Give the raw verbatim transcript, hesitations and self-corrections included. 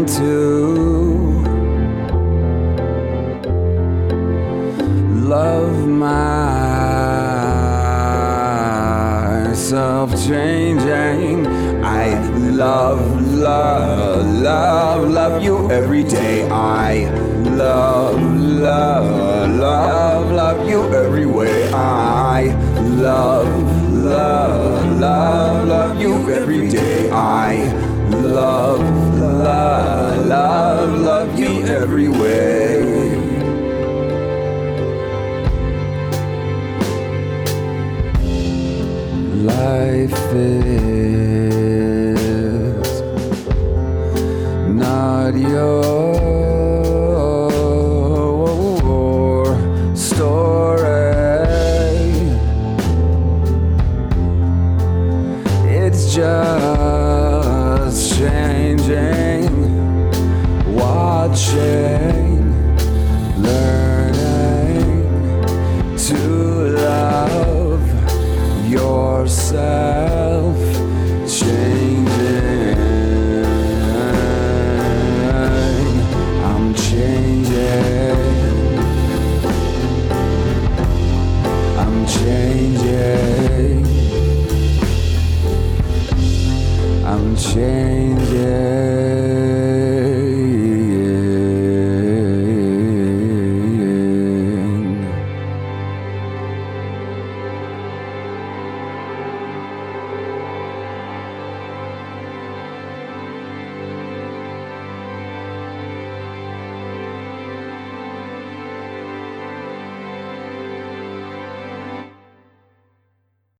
to love myself changing. I love, love, love, love you every day. I love, love, love, love you every way. I love, love, love, love you every day. I love, love, love, love you every way. Life is not yours.